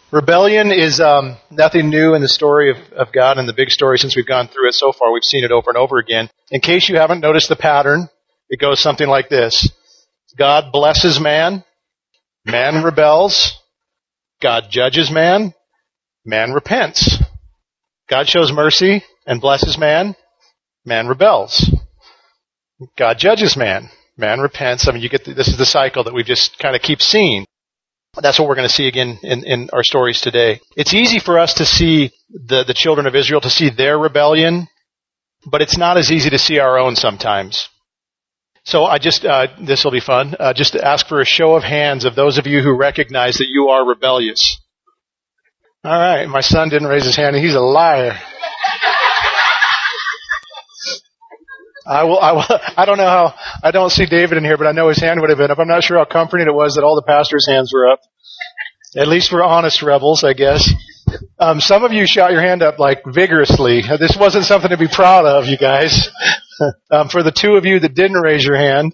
Rebellion is nothing new in the story of God and the big story since we've gone through it so far. We've seen it over and over again. In case you haven't noticed the pattern, it goes something like this. God blesses man, man rebels, God judges man, man repents. God shows mercy and blesses man, man rebels. God judges man, man repents. I mean, this is the cycle that we just kind of keep seeing. That's what we're going to see again in our stories today. It's easy for us to see the children of Israel, to see their rebellion, but it's not as easy to see our own sometimes. So this will be fun, just to ask for a show of hands of those of you who recognize that you are rebellious. All right, my son didn't raise his hand, and he's a liar. I don't know how, I don't see David in here, but I know his hand would have been up. I'm not sure how comforting it was that all the pastors' hands were up. At least we're honest rebels, I guess. Some of you shot your hand up like vigorously. This wasn't something to be proud of, you guys. For the two of you that didn't raise your hand,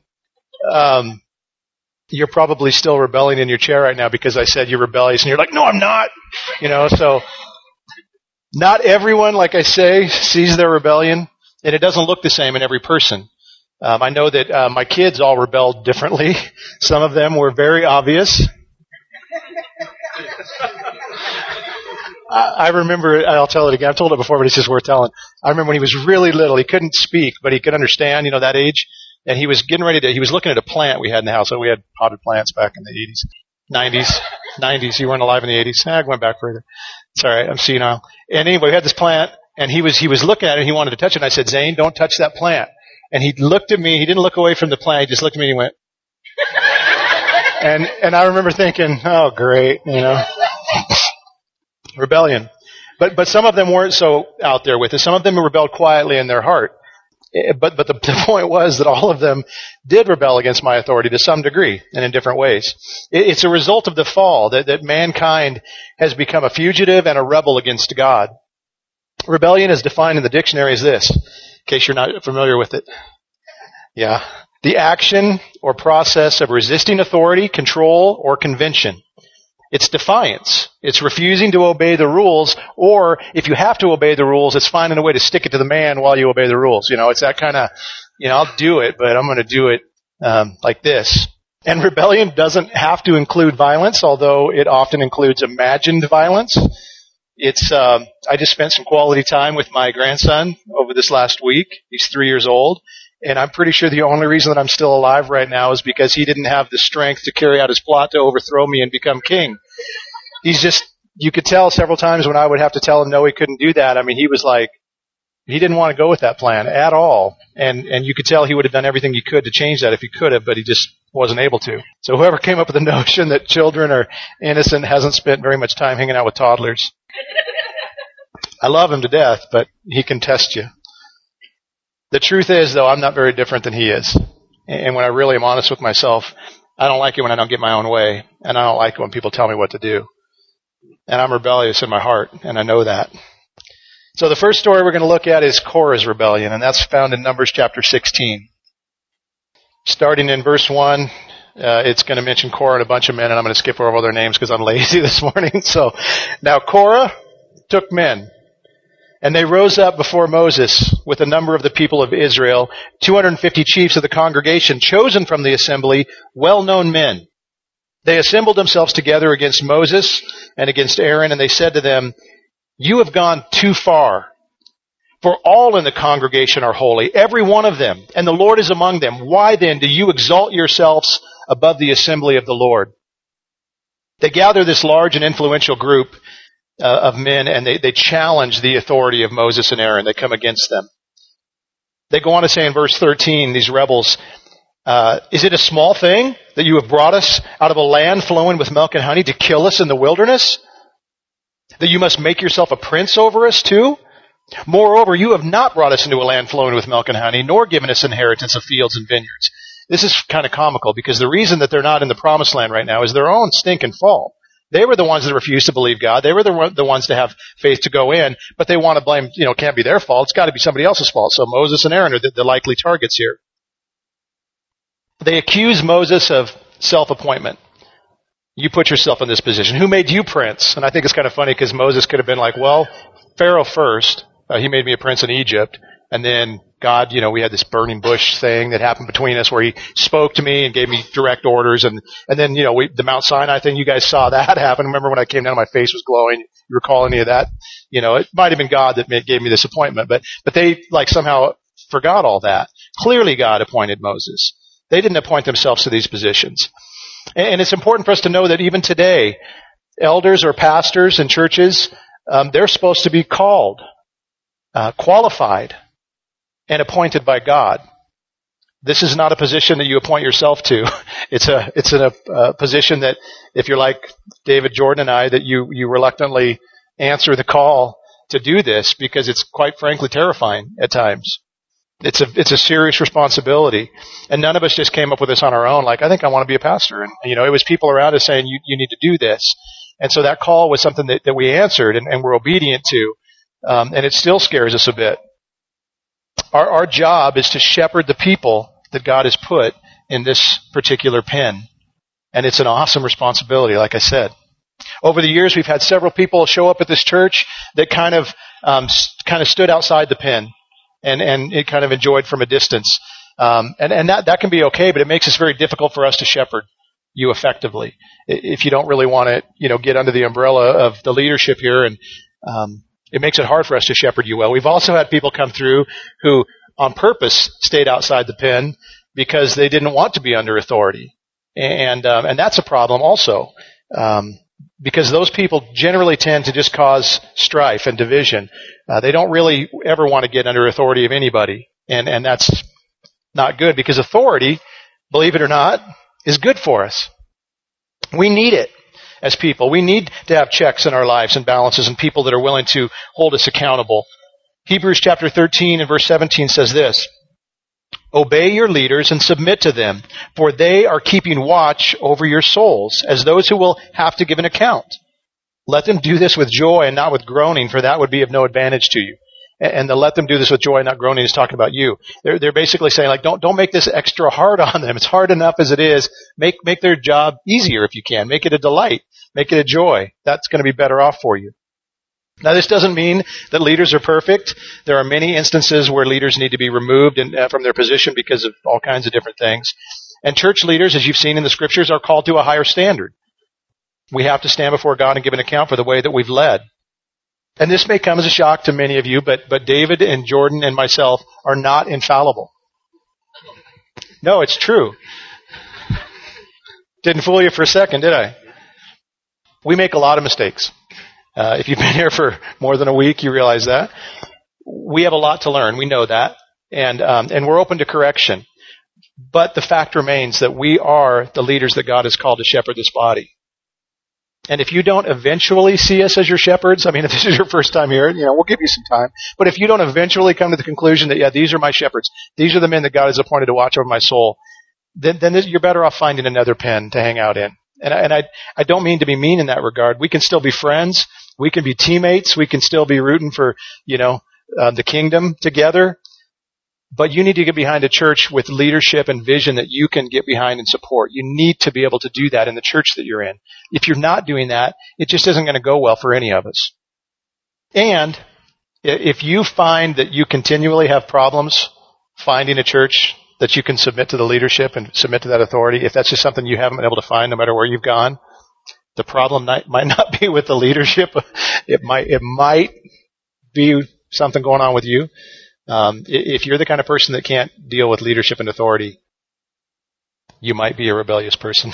you're probably still rebelling in your chair right now because I said you're rebellious, and you're like, no, I'm not. So not everyone, like I say, sees their rebellion. And it doesn't look the same in every person. I know that my kids all rebelled differently. Some of them were very obvious. I remember, I'll tell it again. I've told it before, but it's just worth telling. I remember when he was really little, he couldn't speak, but he could understand, that age. And he was getting ready he was looking at a plant we had in the house. So we had potted plants back in the 80s, 90s. You weren't alive in the 80s. I went back further. It's all right. I'm senile. And anyway, we had this plant. And he was looking at it, and he wanted to touch it, and I said, Zane, don't touch that plant. And he looked at me, he didn't look away from the plant, he just looked at me and he went, and I remember thinking, oh great, rebellion. But some of them weren't so out there with it. Some of them rebelled quietly in their heart. But the point was that all of them did rebel against my authority to some degree and in different ways. It's a result of the fall that mankind has become a fugitive and a rebel against God. Rebellion is defined in the dictionary as this, in case you're not familiar with it. Yeah. The action or process of resisting authority, control, or convention. It's defiance. It's refusing to obey the rules, or if you have to obey the rules, it's finding a way to stick it to the man while you obey the rules. It's that kind of, I'll do it, but I'm going to do it like this. And rebellion doesn't have to include violence, although it often includes imagined violence. I just spent some quality time with my grandson over this last week. He's 3 years old, and I'm pretty sure the only reason that I'm still alive right now is because he didn't have the strength to carry out his plot to overthrow me and become king. You could tell several times when I would have to tell him no, he couldn't do that. I mean, he was like, he didn't want to go with that plan at all. And you could tell he would have done everything he could to change that if he could have, but he just wasn't able to. So whoever came up with the notion that children are innocent hasn't spent very much time hanging out with toddlers. I love him to death, but he can test you. The truth is, though, I'm not very different than he is. And when I really am honest with myself, I don't like it when I don't get my own way, and I don't like it when people tell me what to do. And I'm rebellious in my heart, and I know that. So the first story we're going to look at is Korah's rebellion, and that's found in Numbers chapter 16. Starting in verse 1, it's going to mention Korah and a bunch of men, and I'm going to skip over all their names because I'm lazy this morning. So now Korah took men, and they rose up before Moses with a number of the people of Israel, 250 chiefs of the congregation, chosen from the assembly, well-known men. They assembled themselves together against Moses and against Aaron, and they said to them, "You have gone too far, for all in the congregation are holy, every one of them, and the Lord is among them. Why then do you exalt yourselves above the assembly of the Lord?" They gather this large and influential group of men, and they challenge the authority of Moses and Aaron. They come against them. They go on to say in verse 13, these rebels, "Is it a small thing that you have brought us out of a land flowing with milk and honey to kill us in the wilderness? That you must make yourself a prince over us too? Moreover, you have not brought us into a land flowing with milk and honey, nor given us inheritance of fields and vineyards." This is kind of comical because the reason that they're not in the promised land right now is their own stinking fault. They were the ones that refused to believe God. They were the ones to have faith to go in, but they want to blame, it can't be their fault. It's got to be somebody else's fault. So Moses and Aaron are the likely targets here. They accuse Moses of self-appointment. You put yourself in this position. Who made you prince? And I think it's kind of funny because Moses could have been like, well, Pharaoh first. He made me a prince in Egypt. And then God, we had this burning bush thing that happened between us where he spoke to me and gave me direct orders. And then, the Mount Sinai thing, you guys saw that happen. Remember when I came down, my face was glowing. You recall any of that? It might have been God that gave me this appointment, but they somehow forgot all that. Clearly God appointed Moses. They didn't appoint themselves to these positions. And it's important for us to know that even today, elders or pastors in churches, they're supposed to be called, qualified, and appointed by God. This is not a position that you appoint yourself to. It's a position that, if you're like David Jordan and I, that you reluctantly answer the call to do this because it's quite frankly terrifying at times. It's a serious responsibility. And none of us just came up with this on our own. Like, I think I want to be a pastor. And, it was people around us saying, you need to do this. And so that call was something that we answered and we're obedient to. And it still scares us a bit. Our job is to shepherd the people that God has put in this particular pen. And it's an awesome responsibility, like I said. Over the years, we've had several people show up at this church that kind of stood outside the pen and it kind of enjoyed from a distance. And that can be okay, but it makes it very difficult for us to shepherd you effectively. If you don't really want to, get under the umbrella of the leadership here, and it makes it hard for us to shepherd you well. We've also had people come through who on purpose stayed outside the pen because they didn't want to be under authority. And that's a problem also. Because those people generally tend to just cause strife and division. They don't really ever want to get under authority of anybody. And that's not good, because authority, believe it or not, is good for us. We need it as people. We need to have checks in our lives and balances and people that are willing to hold us accountable. Hebrews chapter 13 and verse 17 says this: "Obey your leaders and submit to them, for they are keeping watch over your souls, as those who will have to give an account. Let them do this with joy and not with groaning, for that would be of no advantage to you." And the "let them do this with joy and not groaning" is talking about you. They're basically saying, like, don't make this extra hard on them. It's hard enough as it is. Make their job easier if you can. Make it a delight. Make it a joy. That's going to be better off for you. Now, this doesn't mean that leaders are perfect. There are many instances where leaders need to be removed from their position because of all kinds of different things. And church leaders, as you've seen in the scriptures, are called to a higher standard. We have to stand before God and give an account for the way that we've led. And this may come as a shock to many of you, but David and Jordan and myself are not infallible. No, it's true. Didn't fool you for a second, did I? We make a lot of mistakes. If you've been here for more than a week, you realize that. We have a lot to learn. We know that. And we're open to correction. But the fact remains that we are the leaders that God has called to shepherd this body. And if you don't eventually see us as your shepherds, I mean, if this is your first time here, we'll give you some time. But if you don't eventually come to the conclusion that, these are my shepherds, these are the men that God has appointed to watch over my soul, then you're better off finding another pen to hang out in. And I don't mean to be mean in that regard. We can still be friends. We can be teammates. We can still be rooting for, the kingdom together. But you need to get behind a church with leadership and vision that you can get behind and support. You need to be able to do that in the church that you're in. If you're not doing that, it just isn't going to go well for any of us. And if you find that you continually have problems finding a church that you can submit to the leadership and submit to that authority, if that's just something you haven't been able to find no matter where you've gone, the problem might not be with the leadership. It might be something going on with you. If you're the kind of person that can't deal with leadership and authority, you might be a rebellious person.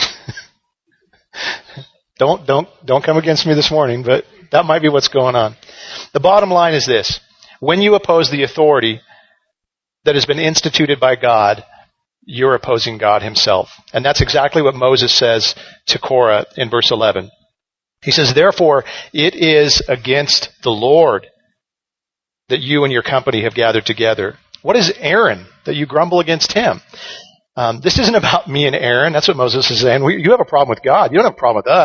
Don't come against me this morning, but that might be what's going on. The bottom line is this: when you oppose the authority that has been instituted by God, you're opposing God himself. And that's exactly what Moses says to Korah in verse 11. He says, "Therefore, it is against the Lord that you and your company have gathered together. What is Aaron that you grumble against him?" This isn't about me and Aaron. That's what Moses is saying. You have a problem with God. You don't have a problem with us.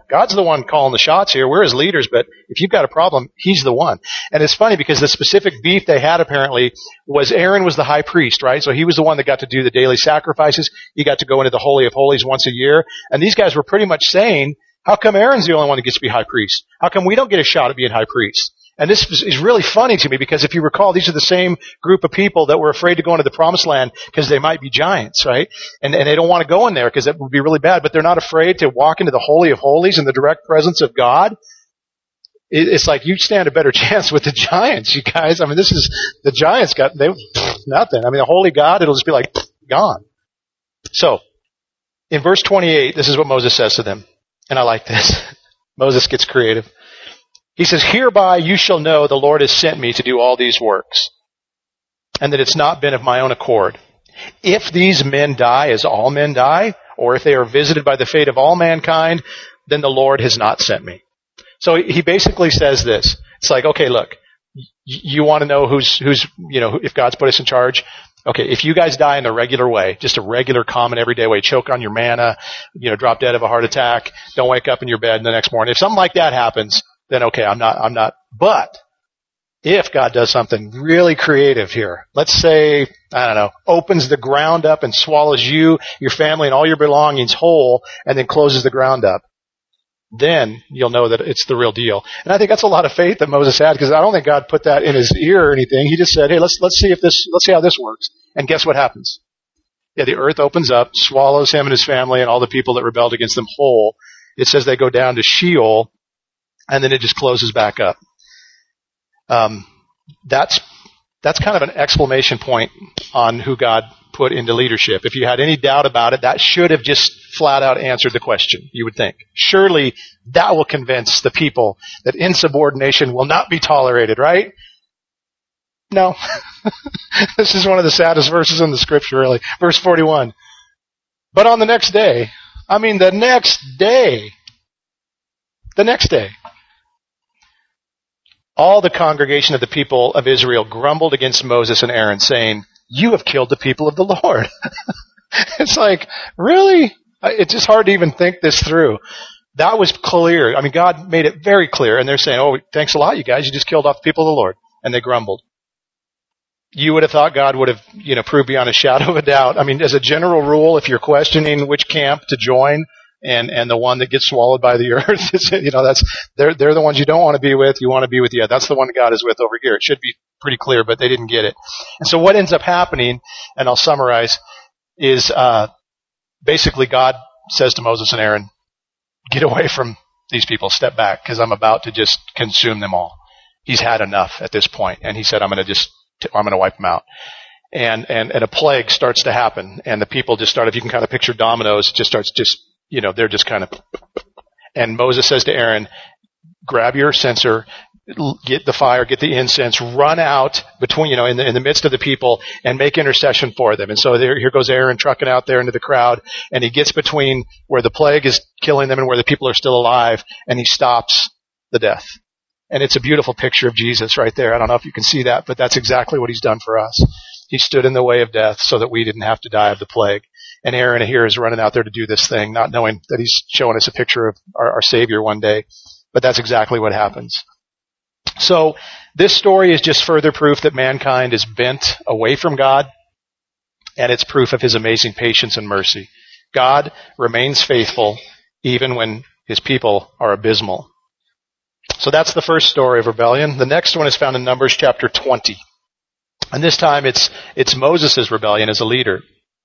God's the one calling the shots here. We're his leaders, but if you've got a problem, he's the one. And it's funny because the specific beef they had apparently was Aaron was the high priest, right? So he was the one that got to do the daily sacrifices. He got to go into the Holy of Holies once a year. And these guys were pretty much saying, how come Aaron's the only one that gets to be high priest? How come we don't get a shot at being high priest? And this is really funny to me because if you recall, these are the same group of people that were afraid to go into the promised land because they might be giants, right? And they don't want to go in there because that would be really bad, but they're not afraid to walk into the Holy of Holies in the direct presence of God. It's like you stand a better chance with the giants, you guys. I mean, the giants got, nothing. I mean, the holy God, it'll just be like, gone. So, in verse 28, this is what Moses says to them. And I like this. Moses gets creative. He says, hereby you shall know the Lord has sent me to do all these works, and that it's not been of my own accord. If these men die as all men die, or if they are visited by the fate of all mankind, then the Lord has not sent me. So he basically says this. It's like, okay, look, you want to know who's, if God's put us in charge? Okay, if you guys die in the regular way, just a regular, common, everyday way, choke on your manna, drop dead of a heart attack, don't wake up in your bed the next morning. If something like that happens, then okay, I'm not. But if God does something really creative here, let's say, opens the ground up and swallows you, your family, and all your belongings whole, and then closes the ground up, then you'll know that it's the real deal. And I think that's a lot of faith that Moses had, because I don't think God put that in his ear or anything. He just said, hey, let's see how this works. And guess what happens? Yeah, the earth opens up, swallows him and his family and all the people that rebelled against them whole. It says they go down to Sheol, and then it just closes back up. That's kind of an exclamation point on who God put into leadership. If you had any doubt about it, that should have just flat out answered the question, you would think. Surely that will convince the people that insubordination will not be tolerated, right? No. This is one of the saddest verses in the scripture, really. Verse 41. But on the next day, the next day, all the congregation of the people of Israel grumbled against Moses and Aaron, saying, you have killed the people of the Lord. It's like, really? It's just hard to even think this through. That was clear. I mean, God made it very clear. And they're saying, oh, thanks a lot, you guys. You just killed off the people of the Lord. And they grumbled. You would have thought God would have, proved beyond a shadow of a doubt. I mean, as a general rule, if you're questioning which camp to join, and the one that gets swallowed by the earth, they're the ones you don't want to be with. You want to be with, that's the one God is with over here. It should be pretty clear, but they didn't get it. And so what ends up happening, and I'll summarize, is basically God says to Moses and Aaron, get away from these people, step back, because I'm about to just consume them all. He's had enough at this point, and he said, I'm going to wipe them out. And a plague starts to happen, and the people just start, if you can kind of picture dominoes, it just starts they're just kind of, and Moses says to Aaron, grab your censer, get the fire, get the incense, run out between, in the midst of the people and make intercession for them. And so here goes Aaron trucking out there into the crowd, and he gets between where the plague is killing them and where the people are still alive, and he stops the death. And it's a beautiful picture of Jesus right there. I don't know if you can see that, but that's exactly what he's done for us. He stood in the way of death so that we didn't have to die of the plague. And Aaron here is running out there to do this thing, not knowing that he's showing us a picture of our Savior one day. But that's exactly what happens. So this story is just further proof that mankind is bent away from God, and it's proof of his amazing patience and mercy. God remains faithful even when his people are abysmal. So that's the first story of rebellion. The next one is found in Numbers chapter 20. And this time it's Moses' rebellion as a leader.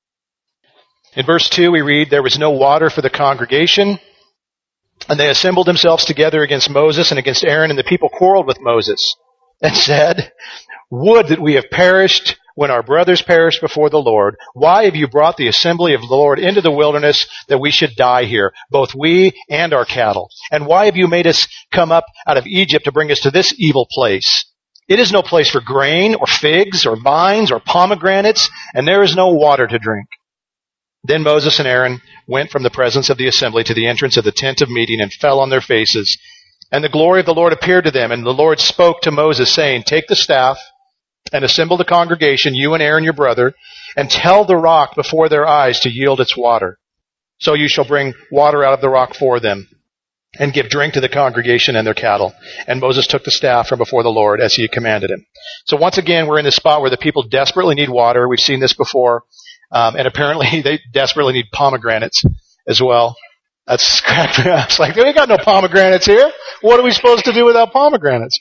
In verse 2 we read, there was no water for the congregation, and they assembled themselves together against Moses and against Aaron, and the people quarreled with Moses and said, would that we have perished when our brothers perished before the Lord. Why have you brought the assembly of the Lord into the wilderness that we should die here, both we and our cattle? And why have you made us come up out of Egypt to bring us to this evil place? It is no place for grain or figs or vines or pomegranates, and there is no water to drink. Then Moses and Aaron went from the presence of the assembly to the entrance of the tent of meeting and fell on their faces. And the glory of the Lord appeared to them, and the Lord spoke to Moses, saying, take the staff and assemble the congregation, you and Aaron your brother, and tell the rock before their eyes to yield its water. So you shall bring water out of the rock for them. and give drink to the congregation and their cattle. And Moses took the staff from before the Lord as he had commanded him. So once again, we're in this spot where the people desperately need water. We've seen this before. And apparently they desperately need pomegranates as well. That's cracked me up. It's like, we got no pomegranates here. What are we supposed to do without pomegranates?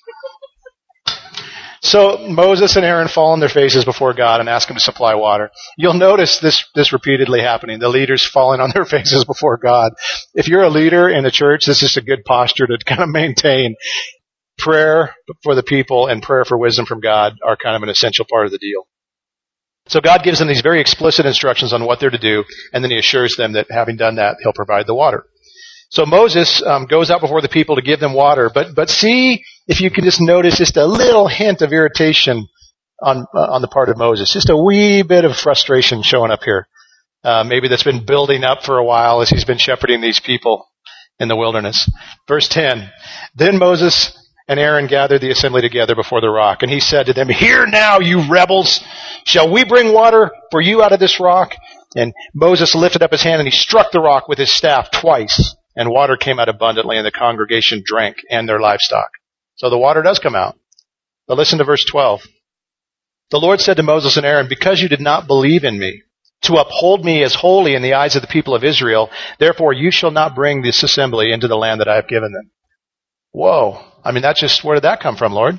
So Moses and Aaron fall on their faces before God and ask him to supply water. You'll notice this repeatedly happening. The leaders falling on their faces before God. If you're a leader in the church, this is a good posture to kind of maintain. Prayer for the people and prayer for wisdom from God are kind of an essential part of the deal. So God gives them these very explicit instructions on what they're to do, and then he assures them that having done that, he'll provide the water. So Moses goes out before the people to give them water, but see if you can just notice just a little hint of irritation on the part of Moses, just a wee bit of frustration showing up here. Maybe that's been building up for a while as he's been shepherding these people in the wilderness. Verse 10, Then Moses and Aaron gathered the assembly together before the rock, and he said to them, Hear now, you rebels! Shall we bring water for you out of this rock? And Moses lifted up his hand and he struck the rock with his staff twice, and water came out abundantly, and the congregation drank and their livestock. So the water does come out. But listen to verse 12. The Lord said to Moses and Aaron, Because you did not believe in me, to uphold me as holy in the eyes of the people of Israel, therefore you shall not bring this assembly into the land that I have given them. Whoa. I mean, where did that come from, Lord?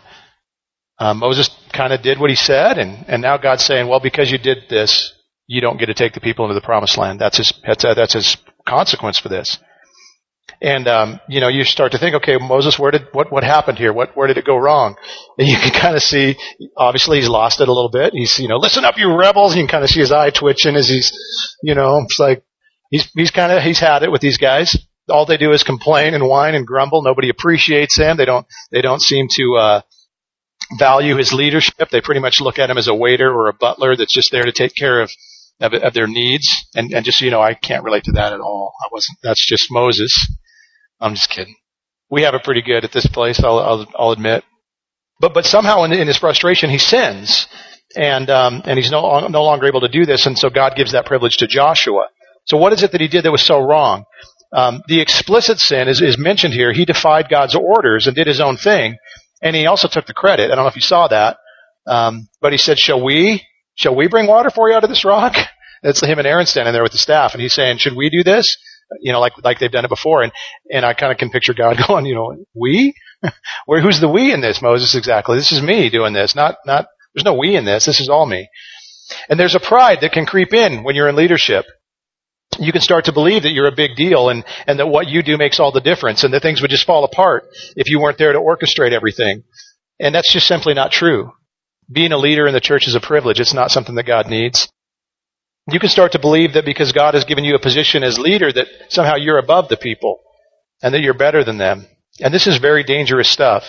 Moses kind of did what he said, and now God's saying, well, because you did this, you don't get to take the people into the promised land. That's his consequence for this. And, you start to think, okay, Moses, what happened here? Where did it go wrong? And you can kind of see, obviously he's lost it a little bit. He's, listen up, you rebels. You can kind of see his eye twitching as he's, it's like, he's had it with these guys. All they do is complain and whine and grumble. Nobody appreciates him. They don't seem to, value his leadership. They pretty much look at him as a waiter or a butler that's just there to take care of their needs. And just so you know, I can't relate to that at all. That's just Moses. I'm just kidding. We have it pretty good at this place, I'll admit. But somehow in his frustration, he sins. And he's no longer able to do this. And so God gives that privilege to Joshua. So what is it that he did that was so wrong? The explicit sin is mentioned here. He defied God's orders and did his own thing. And he also took the credit. I don't know if you saw that. But he said, shall we bring water for you out of this rock? It's him and Aaron standing there with the staff. And he's saying, should we do this? Like they've done it before. And I kind of can picture God going, we? Who's the we in this, Moses? Exactly. This is me doing this. There's no we in this. This is all me. And there's a pride that can creep in when you're in leadership. You can start to believe that you're a big deal and that what you do makes all the difference and that things would just fall apart if you weren't there to orchestrate everything. And that's just simply not true. Being a leader in the church is a privilege. It's not something that God needs. You can start to believe that because God has given you a position as leader that somehow you're above the people and that you're better than them. And this is very dangerous stuff.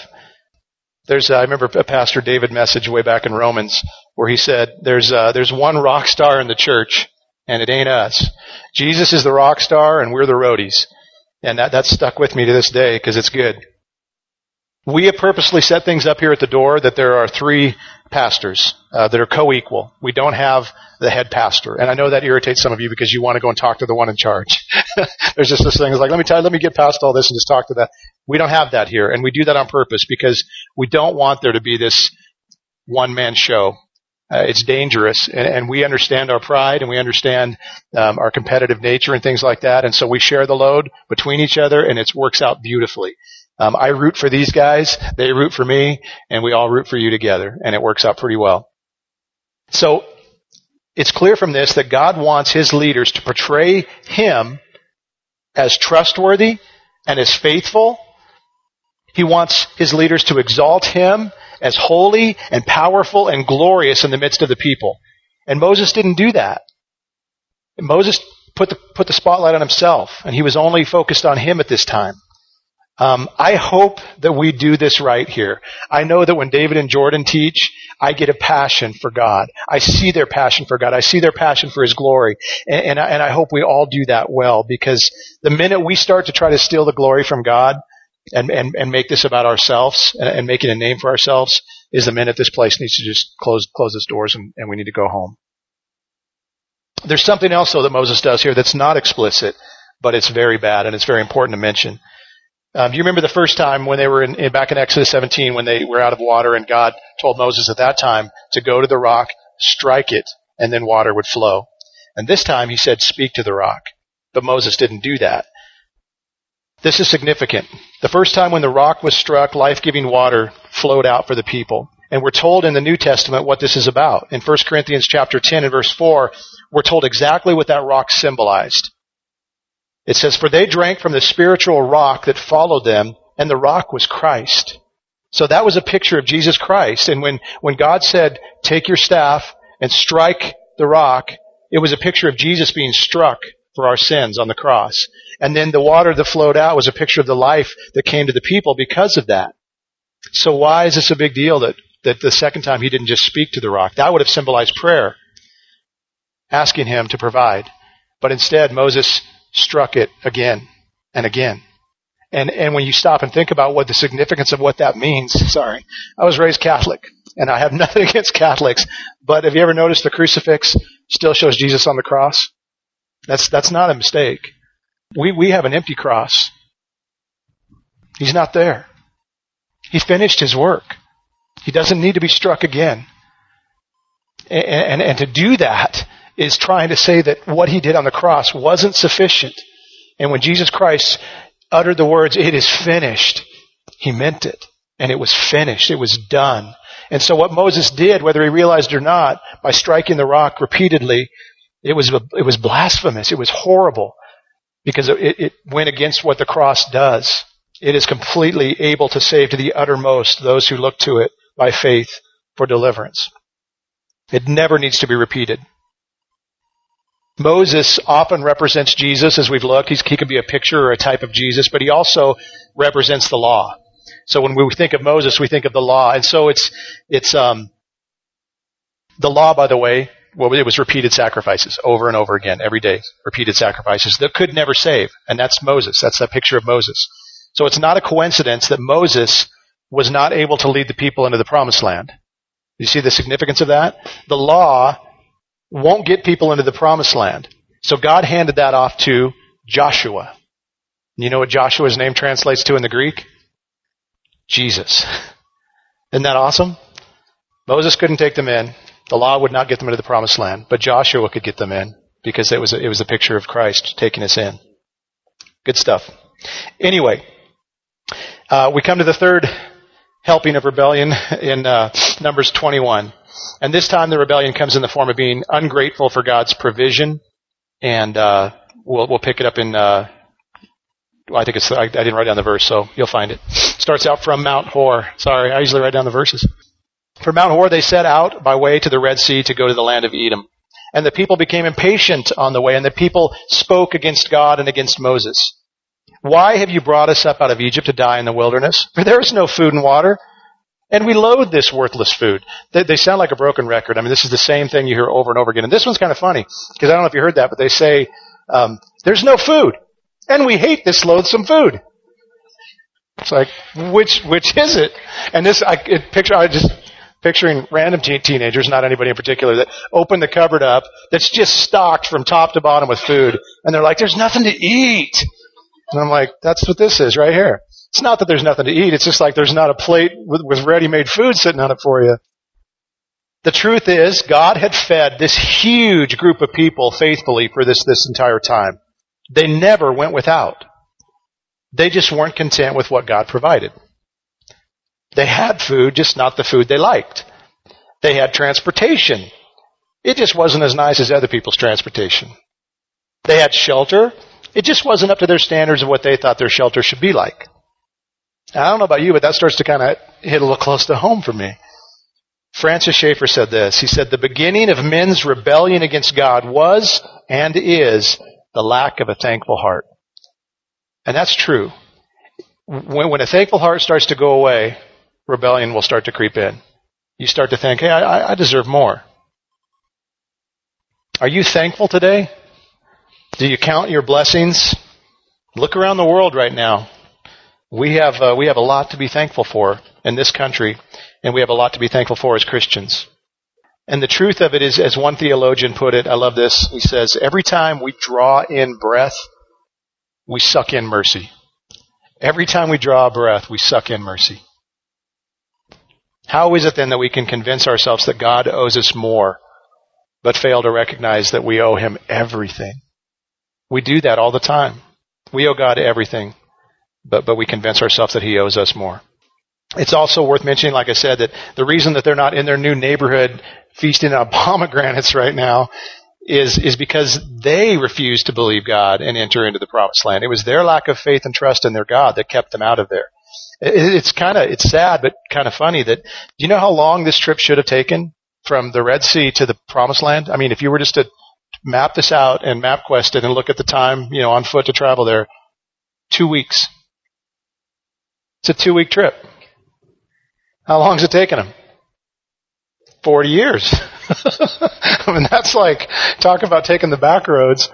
I remember a Pastor David message way back in Romans where he said, there's one rock star in the church, and it ain't us. Jesus is the rock star, and we're the roadies. And that's stuck with me to this day because it's good. We have purposely set things up here at the door that there are 3 pastors that are co-equal. We don't have the head pastor. And I know that irritates some of you because you want to go and talk to the one in charge. There's just this thing. It's like, let me get past all this and just talk to that. We don't have that here. And we do that on purpose because we don't want there to be this one-man show. It's dangerous, and we understand our pride, and we understand our competitive nature and things like that, and so we share the load between each other, and it works out beautifully. I root for these guys, they root for me, and we all root for you together, and it works out pretty well. So it's clear from this that God wants his leaders to portray him as trustworthy and as faithful. He wants his leaders to exalt him as holy and powerful and glorious in the midst of the people. And Moses didn't do that. Moses put the spotlight on himself, and he was only focused on him at this time. I hope that we do this right here. I know that when David and Jordan teach, I get a passion for God. I see their passion for God. I see their passion for his glory. And I hope we all do that well, because the minute we start to try to steal the glory from God, and make this about ourselves and making a name for ourselves is the minute this place needs to just close its doors and we need to go home. There's something else though that Moses does here that's not explicit, but it's very bad and it's very important to mention. Do you remember the first time when they were back in Exodus 17 when they were out of water and God told Moses at that time to go to the rock, strike it, and then water would flow. And this time he said, speak to the rock. But Moses didn't do that. This is significant. The first time when the rock was struck, life-giving water flowed out for the people. And we're told in the New Testament what this is about. In 1 Corinthians chapter 10 and verse 4, we're told exactly what that rock symbolized. It says, for they drank from the spiritual rock that followed them, and the rock was Christ. So that was a picture of Jesus Christ. And when God said, take your staff and strike the rock, it was a picture of Jesus being struck for our sins on the cross. And then the water that flowed out was a picture of the life that came to the people because of that. So why is this a big deal that the second time he didn't just speak to the rock? That would have symbolized prayer, asking him to provide. But instead, Moses struck it again and again. And when you stop and think about what the significance of what that means, sorry, I was raised Catholic, and I have nothing against Catholics, but have you ever noticed the crucifix still shows Jesus on the cross? That's not a mistake. We have an empty cross. He's not there. He finished his work. He doesn't need to be struck again. And to do that is trying to say that what he did on the cross wasn't sufficient. And when Jesus Christ uttered the words, it is finished, he meant it. And it was finished. It was done. And so what Moses did, whether he realized it or not, by striking the rock repeatedly, it was blasphemous. It was horrible because it went against what the cross does. It is completely able to save to the uttermost those who look to it by faith for deliverance. It never needs to be repeated. Moses often represents Jesus, as we've looked. He can be a picture or a type of Jesus, but he also represents the law. So when we think of Moses, we think of the law. And so it's the law, by the way, well, it was repeated sacrifices over and over again, every day, repeated sacrifices that could never save. And that's Moses. That's a picture of Moses. So it's not a coincidence that Moses was not able to lead the people into the promised land. You see the significance of that? The law won't get people into the promised land. So God handed that off to Joshua. You know what Joshua's name translates to in the Greek? Jesus. Isn't that awesome? Moses couldn't take them in. The law would not get them into the promised land, but Joshua could get them in because it was a picture of Christ taking us in. Good stuff. Anyway, we come to the third helping of rebellion in Numbers 21. And this time the rebellion comes in the form of being ungrateful for God's provision. And we'll pick it up in, I didn't write down the verse, so you'll find it. Starts out from Mount Hor. Sorry, I usually write down the verses. From Mount Hor they set out by way to the Red Sea to go to the land of Edom. And the people became impatient on the way, and the people spoke against God and against Moses. Why have you brought us up out of Egypt to die in the wilderness? For there is no food and water, and we loathe this worthless food. They sound like a broken record. I mean, this is the same thing you hear over and over again. And this one's kind of funny, because I don't know if you heard that, but they say, there's no food, and we hate this loathsome food. It's like, which is it? And picturing random teenagers, not anybody in particular, that open the cupboard up that's just stocked from top to bottom with food. And they're like, there's nothing to eat. And I'm like, that's what this is right here. It's not that there's nothing to eat. It's just like there's not a plate with ready-made food sitting on it for you. The truth is, God had fed this huge group of people faithfully for this entire time. They never went without. They just weren't content with what God provided. They had food, just not the food they liked. They had transportation. It just wasn't as nice as other people's transportation. They had shelter. It just wasn't up to their standards of what they thought their shelter should be like. Now, I don't know about you, but that starts to kind of hit a little close to home for me. Francis Schaeffer said this. He said, the beginning of men's rebellion against God was and is the lack of a thankful heart. And that's true. When a thankful heart starts to go away, rebellion will start to creep in. You start to think, hey, I deserve more. Are you thankful today? Do you count your blessings? Look around the world right now. We have a lot to be thankful for in this country, and we have a lot to be thankful for as Christians. And the truth of it is, as one theologian put it, I love this, he says, every time we draw in breath, we suck in mercy. Every time we draw a breath, we suck in mercy. How is it then that we can convince ourselves that God owes us more, but fail to recognize that we owe him everything? We do that all the time. We owe God everything, but we convince ourselves that he owes us more. It's also worth mentioning, like I said, that the reason that they're not in their new neighborhood feasting on pomegranates right now is because they refused to believe God and enter into the promised land. It was their lack of faith and trust in their God that kept them out of there. It's sad, but kind of funny that, do you know how long this trip should have taken from the Red Sea to the promised land? I mean, if you were just to map this out and MapQuest it and look at the time, on foot to travel there, 2 weeks. It's a 2-week trip. How long has it taken them? 40 years. I mean, that's like, talk about taking the back roads.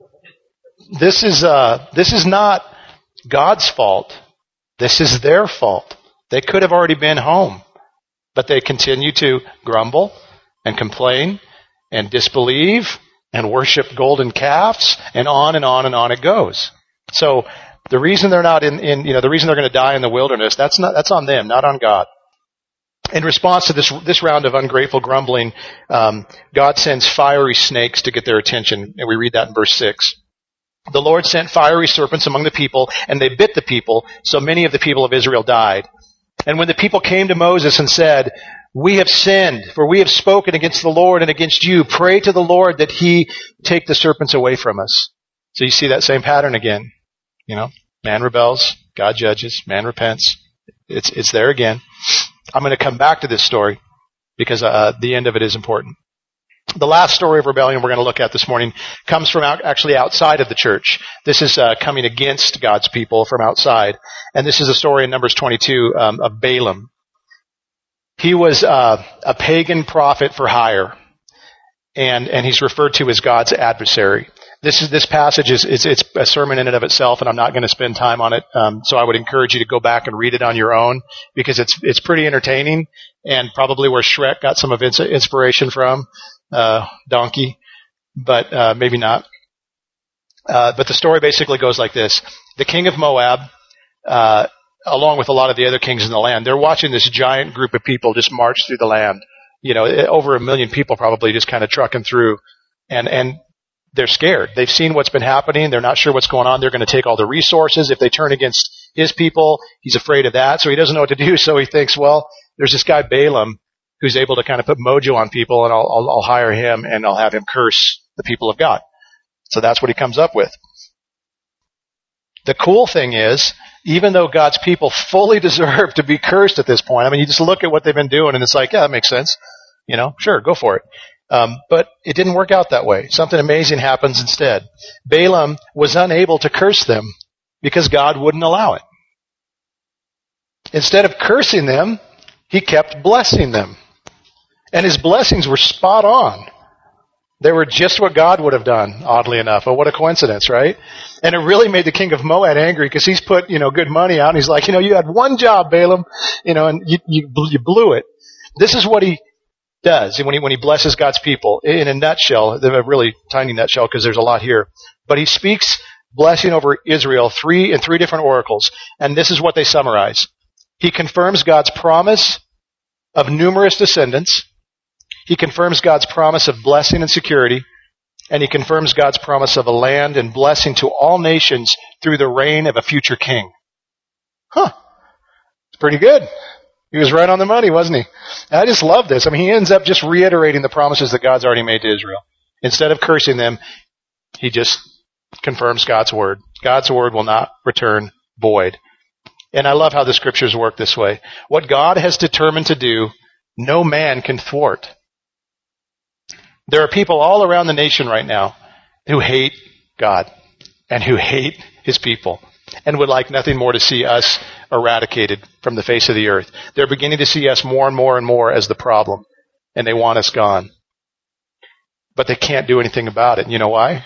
This is not God's fault. This is their fault. They could have already been home, but they continue to grumble and complain and disbelieve and worship golden calves, and on and on and on it goes. So the reason they're not the reason they're going to die in the wilderness, that's on them, not on God. In response to this round of ungrateful grumbling, God sends fiery snakes to get their attention, and we read that in verse 6. The Lord sent fiery serpents among the people, and they bit the people, so many of the people of Israel died. And when the people came to Moses and said, "We have sinned, for we have spoken against the Lord and against you. Pray to the Lord that he take the serpents away from us." So you see that same pattern again. Man rebels, God judges, man repents. It's there again. I'm going to come back to this story because the end of it is important. The last story of rebellion we're going to look at this morning comes from actually outside of the church. This is coming against God's people from outside. And this is a story in Numbers 22 of Balaam. He was a pagan prophet for hire, and he's referred to as God's adversary. This passage is a sermon in and of itself, and I'm not going to spend time on it. So I would encourage you to go back and read it on your own because it's pretty entertaining and probably where Shrek got some of its inspiration from, Donkey, but maybe not. But the story basically goes like this: the king of Moab, along with a lot of the other kings in the land, they're watching this giant group of people just march through the land. Over 1 million people probably just kind of trucking through, and they're scared. They've seen what's been happening. They're not sure what's going on. They're going to take all the resources. If they turn against his people, he's afraid of that. So he doesn't know what to do. So he thinks, well, there's this guy Balaam who's able to kind of put mojo on people, and I'll hire him and I'll have him curse the people of God. So that's what he comes up with. The cool thing is, even though God's people fully deserve to be cursed at this point, I mean, you just look at what they've been doing and it's like, yeah, that makes sense. Sure, go for it. But it didn't work out that way. Something amazing happens instead. Balaam was unable to curse them because God wouldn't allow it. Instead of cursing them, he kept blessing them. And his blessings were spot on. They were just what God would have done, oddly enough. Oh, what a coincidence, right? And it really made the king of Moab angry because he's put, good money out. And he's like, you had one job, Balaam, and you blew it. This is what he does when he blesses God's people. In a nutshell, a really tiny nutshell because there's a lot here. But he speaks blessing over Israel in three different oracles. And this is what they summarize. He confirms God's promise of numerous descendants. He confirms God's promise of blessing and security. And he confirms God's promise of a land and blessing to all nations through the reign of a future king. It's pretty good. He was right on the money, wasn't he? And I just love this. I mean, he ends up just reiterating the promises that God's already made to Israel. Instead of cursing them, he just confirms God's word. God's word will not return void. And I love how the scriptures work this way. What God has determined to do, no man can thwart. There are people all around the nation right now who hate God and who hate his people and would like nothing more to see us eradicated from the face of the earth. They're beginning to see us more and more and more as the problem, and they want us gone. But they can't do anything about it. You know why?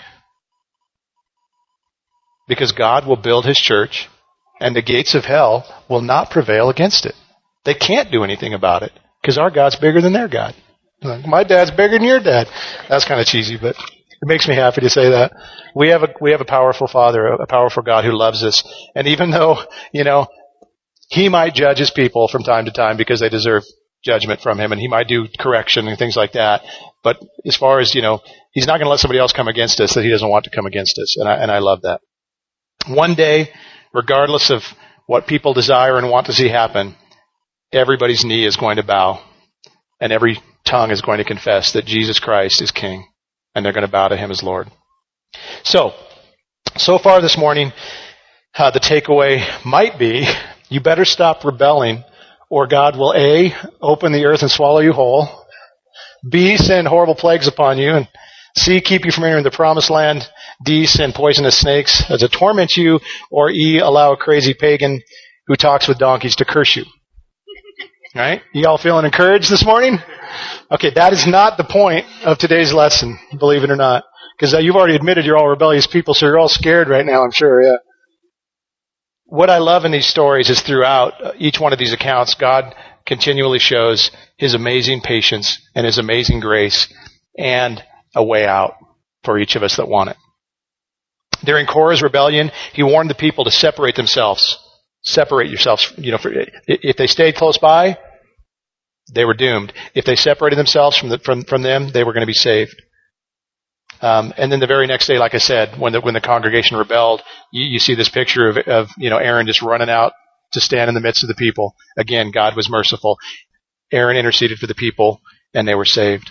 Because God will build his church, and the gates of hell will not prevail against it. They can't do anything about it because our God's bigger than their God. My dad's bigger than your dad. That's kind of cheesy, but makes me happy to say that. We have a powerful Father, a powerful God who loves us. And even though, He might judge His people from time to time because they deserve judgment from Him, and He might do correction and things like that. But as far as, He's not going to let somebody else come against us that He doesn't want to come against us. And I love that. One day, regardless of what people desire and want to see happen, everybody's knee is going to bow, and every tongue is going to confess that Jesus Christ is King, and they're going to bow to Him as Lord. So far this morning, the takeaway might be, you better stop rebelling, or God will A, open the earth and swallow you whole, B, send horrible plagues upon you, and C, keep you from entering the promised land, D, send poisonous snakes to torment you, or E, allow a crazy pagan who talks with donkeys to curse you. Right? You all feeling encouraged this morning? Okay, that is not the point of today's lesson, believe it or not. Because you've already admitted you're all rebellious people, so you're all scared right now, I'm sure, yeah. What I love in these stories is throughout each one of these accounts, God continually shows His amazing patience and His amazing grace and a way out for each of us that want it. During Korah's rebellion, he warned the people to separate themselves. Separate yourselves. If they stayed close by, they were doomed. If they separated themselves from them, they were going to be saved. And then the very next day, like I said, when the congregation rebelled, you see this picture of Aaron just running out to stand in the midst of the people. Again, God was merciful. Aaron interceded for the people, and they were saved.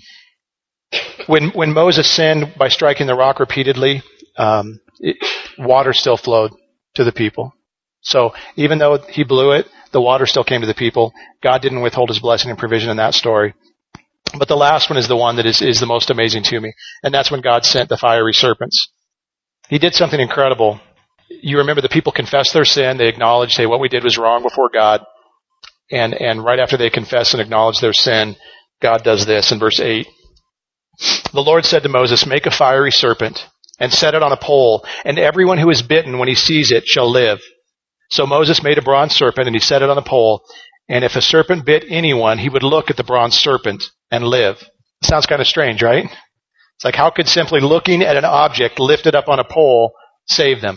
When Moses sinned by striking the rock repeatedly, water still flowed to the people. So even though he blew it, the water still came to the people. God didn't withhold His blessing and provision in that story. But the last one is the one that is the most amazing to me. And that's when God sent the fiery serpents. He did something incredible. You remember the people confessed their sin. They acknowledged, hey, what we did was wrong before God. And right after they confess and acknowledge their sin, God does this in verse 8. The Lord said to Moses, make a fiery serpent and set it on a pole, and everyone who is bitten when he sees it shall live. So Moses made a bronze serpent and he set it on a pole. And if a serpent bit anyone, he would look at the bronze serpent and live. Sounds kind of strange, right? It's like, how could simply looking at an object lifted up on a pole save them?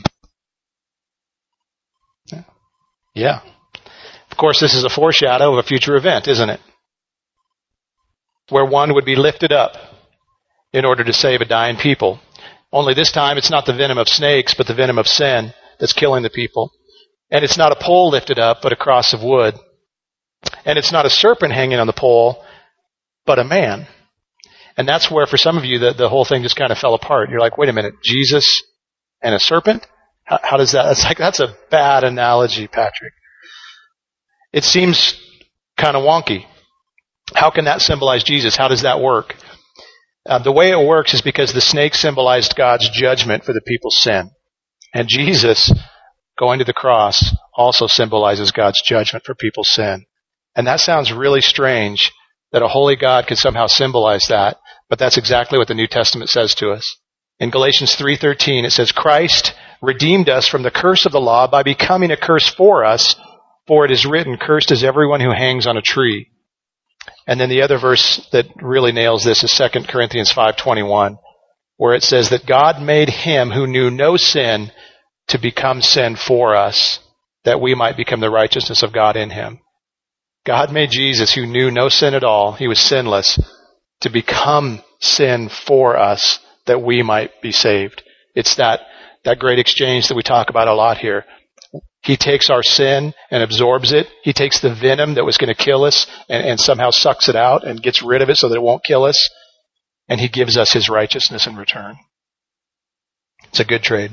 Yeah. Of course, this is a foreshadow of a future event, isn't it? Where one would be lifted up in order to save a dying people. Only this time it's not the venom of snakes, but the venom of sin that's killing the people. And it's not a pole lifted up, but a cross of wood. And it's not a serpent hanging on the pole, but a man. And that's where, for some of you, the whole thing just kind of fell apart. You're like, wait a minute, Jesus and a serpent? How does that? It's like, that's a bad analogy, Patrick. It seems kind of wonky. How can that symbolize Jesus? How does that work? The way it works is because the snake symbolized God's judgment for the people's sin. And Jesus, going to the cross, also symbolizes God's judgment for people's sin. And that sounds really strange that a holy God could somehow symbolize that, but that's exactly what the New Testament says to us. In Galatians 3:13, it says, Christ redeemed us from the curse of the law by becoming a curse for us, for it is written, cursed is everyone who hangs on a tree. And then the other verse that really nails this is 2 Corinthians 5:21, where it says that God made him who knew no sin to become sin for us, that we might become the righteousness of God in him. God made Jesus, who knew no sin at all, he was sinless, to become sin for us, that we might be saved. It's that great exchange that we talk about a lot here. He takes our sin and absorbs it. He takes the venom that was going to kill us and somehow sucks it out and gets rid of it so that it won't kill us. And he gives us his righteousness in return. It's a good trade.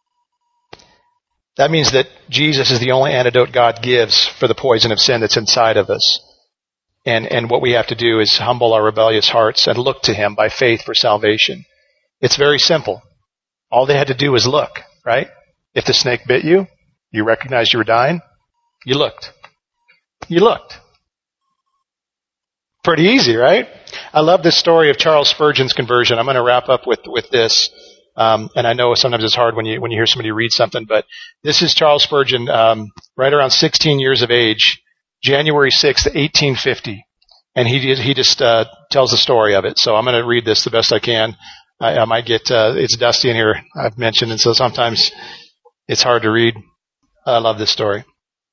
That means that Jesus is the only antidote God gives for the poison of sin that's inside of us. And what we have to do is humble our rebellious hearts and look to him by faith for salvation. It's very simple. All they had to do was look, right? If the snake bit you, you recognized you were dying, you looked. You looked. Pretty easy, right? I love this story of Charles Spurgeon's conversion. I'm going to wrap up with this. And I know sometimes it's hard when you hear somebody read something, but this is Charles Spurgeon, right around 16 years of age, January 6th, 1850. And he just tells the story of it. So I'm going to read this the best I can. I might get, it's dusty in here, I've mentioned, and so sometimes it's hard to read. I love this story.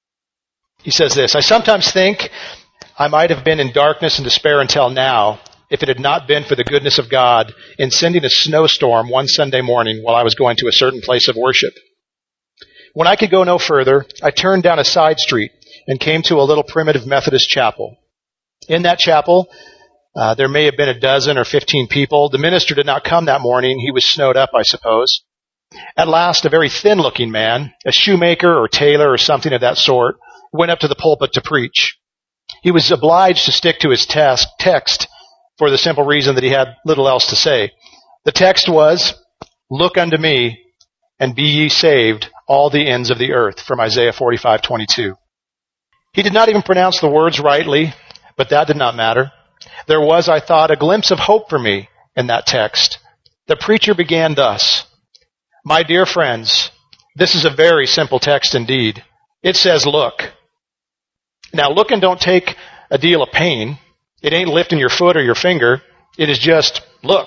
He says this, I sometimes think I might have been in darkness and despair until now if it had not been for the goodness of God in sending a snowstorm one Sunday morning while I was going to a certain place of worship. When I could go no further, I turned down a side street and came to a little primitive Methodist chapel. In that chapel, there may have been a dozen or 15 people. The minister did not come that morning. He was snowed up, I suppose. At last, a very thin-looking man, a shoemaker or tailor or something of that sort, went up to the pulpit to preach. He was obliged to stick to his text for the simple reason that he had little else to say. The text was, "Look unto me, and be ye saved, all the ends of the earth," from Isaiah 45:22. He did not even pronounce the words rightly, but that did not matter. There was, I thought, a glimpse of hope for me in that text. The preacher began thus, "My dear friends, this is a very simple text indeed. It says, look." Now, looking don't take a deal of pain. It ain't lifting your foot or your finger. It is just, look.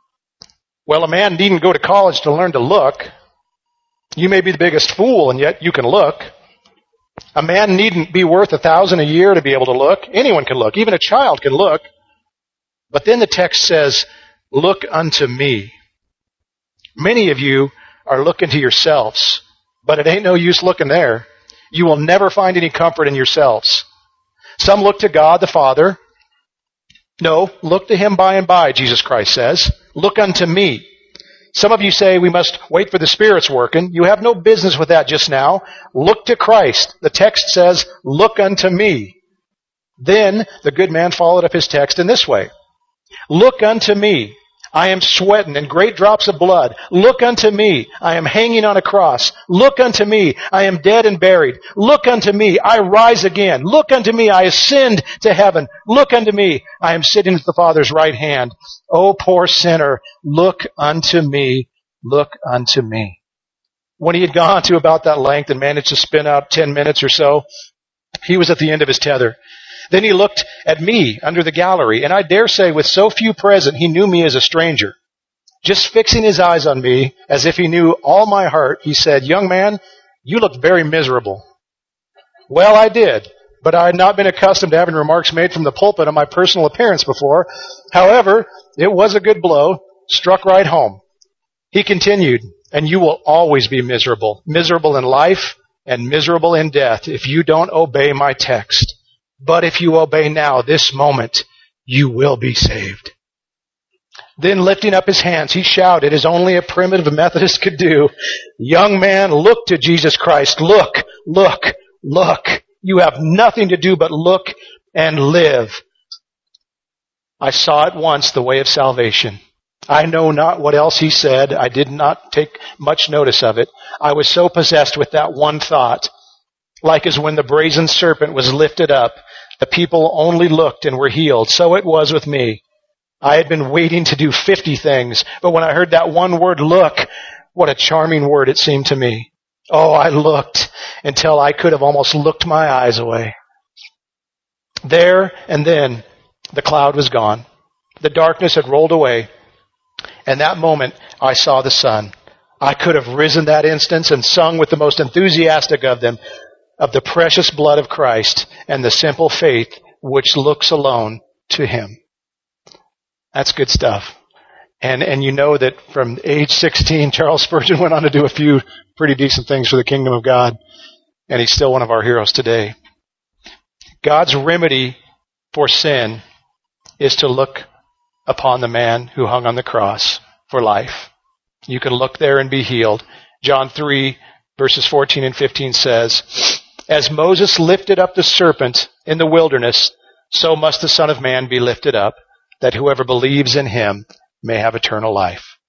Well, a man needn't go to college to learn to look. You may be the biggest fool, and yet you can look. A man needn't be worth $1,000 a year to be able to look. Anyone can look. Even a child can look. But then the text says, "Look unto me." Many of you are looking to yourselves, but it ain't no use looking there. You will never find any comfort in yourselves. Some look to God the Father. No, look to Him by and by, Jesus Christ says. Look unto me. Some of you say we must wait for the Spirit's working. You have no business with that just now. Look to Christ. The text says, "Look unto me." Then the good man followed up his text in this way. "Look unto me. I am sweating in great drops of blood. Look unto me. I am hanging on a cross. Look unto me. I am dead and buried. Look unto me. I rise again. Look unto me. I ascend to heaven. Look unto me. I am sitting at the Father's right hand. O poor sinner, look unto me. Look unto me." When he had gone to about that length and managed to spin out 10 minutes or so, he was at the end of his tether. Then he looked at me under the gallery, and I dare say with so few present, he knew me as a stranger. Just fixing his eyes on me, as if he knew all my heart, he said, "Young man, you look very miserable." Well, I did, but I had not been accustomed to having remarks made from the pulpit on my personal appearance before. However, it was a good blow, struck right home. He continued, "And you will always be miserable, miserable in life and miserable in death if you don't obey my text. But if you obey now, this moment, you will be saved." Then lifting up his hands, he shouted, as only a primitive Methodist could do, "Young man, look to Jesus Christ. Look, look, look. You have nothing to do but look and live." I saw at once the way of salvation. I know not what else he said. I did not take much notice of it. I was so possessed with that one thought. Like as when the brazen serpent was lifted up, the people only looked and were healed. So it was with me. I had been waiting to do 50 things, but when I heard that one word, look, what a charming word it seemed to me. Oh, I looked until I could have almost looked my eyes away. There and then, the cloud was gone. The darkness had rolled away. And that moment, I saw the sun. I could have risen that instant and sung with the most enthusiastic of them, of the precious blood of Christ and the simple faith which looks alone to Him. That's good stuff. And you know that from age 16, Charles Spurgeon went on to do a few pretty decent things for the kingdom of God. And he's still one of our heroes today. God's remedy for sin is to look upon the man who hung on the cross for life. You can look there and be healed. John 3, verses 14 and 15 says, "As Moses lifted up the serpent in the wilderness, so must the Son of Man be lifted up, that whoever believes in him may have eternal life."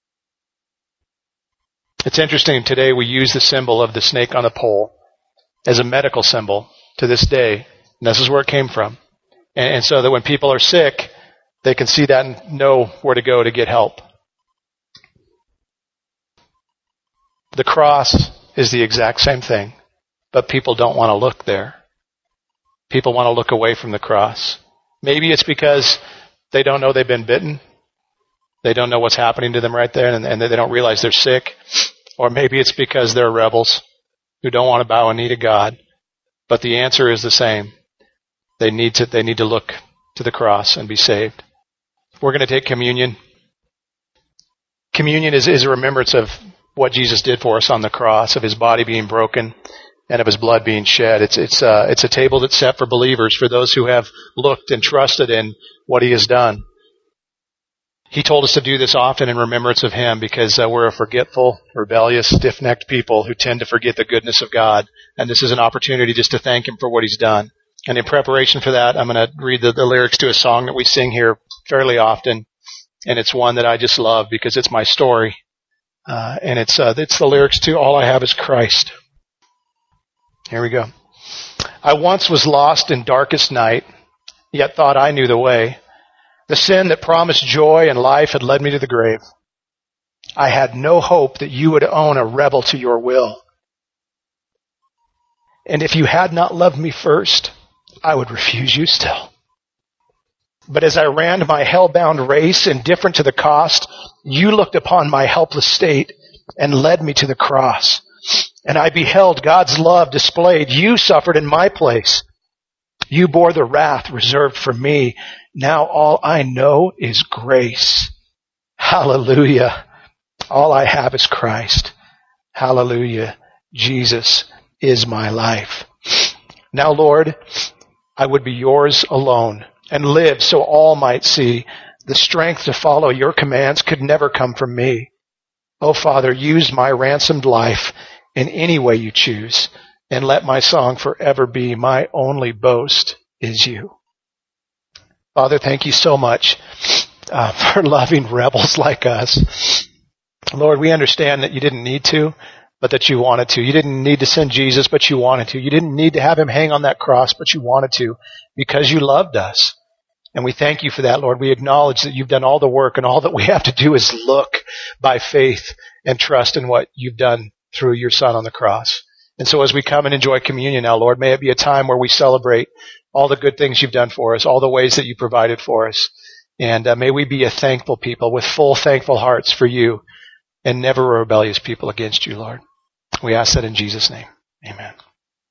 It's interesting, today we use the symbol of the snake on the pole as a medical symbol to this day. And this is where it came from. And so that when people are sick, they can see that and know where to go to get help. The cross is the exact same thing, but people don't want to look there. People want to look away from the cross. Maybe it's because they don't know they've been bitten. They don't know what's happening to them right there, and they don't realize they're sick. Or maybe it's because they're rebels who don't want to bow a knee to God. But the answer is the same. They need to look to the cross and be saved. We're going to take communion. Communion is a remembrance of what Jesus did for us on the cross, of his body being broken and of his blood being shed. It's a table that's set for believers, for those who have looked and trusted in what he has done. He told us to do this often in remembrance of him because we're a forgetful, rebellious, stiff-necked people who tend to forget the goodness of God. And this is an opportunity just to thank him for what he's done. And in preparation for that, I'm going to read the lyrics to a song that we sing here fairly often. And it's one that I just love because it's my story. And it's the lyrics to All I Have Is Christ. Here we go. I once was lost in darkest night, yet thought I knew the way. The sin that promised joy and life had led me to the grave. I had no hope that you would own a rebel to your will. And if you had not loved me first, I would refuse you still. But as I ran my hell-bound race, indifferent to the cost, you looked upon my helpless state and led me to the cross. And I beheld God's love displayed. You suffered in my place. You bore the wrath reserved for me. Now all I know is grace. Hallelujah. All I have is Christ. Hallelujah. Jesus is my life. Now, Lord, I would be yours alone and live so all might see. The strength to follow your commands could never come from me. Oh, Father, use my ransomed life in any way you choose, and let my song forever be my only boast is you. Father, thank you so much for loving rebels like us. Lord, we understand that you didn't need to, but that you wanted to. You didn't need to send Jesus, but you wanted to. You didn't need to have him hang on that cross, but you wanted to because you loved us. And we thank you for that, Lord. We acknowledge that you've done all the work, and all that we have to do is look by faith and trust in what you've done through your Son on the cross. And so as we come and enjoy communion now, Lord, may it be a time where we celebrate all the good things you've done for us, all the ways that you provided for us. And may we be a thankful people with full thankful hearts for you and never a rebellious people against you, Lord. We ask that in Jesus' name. Amen.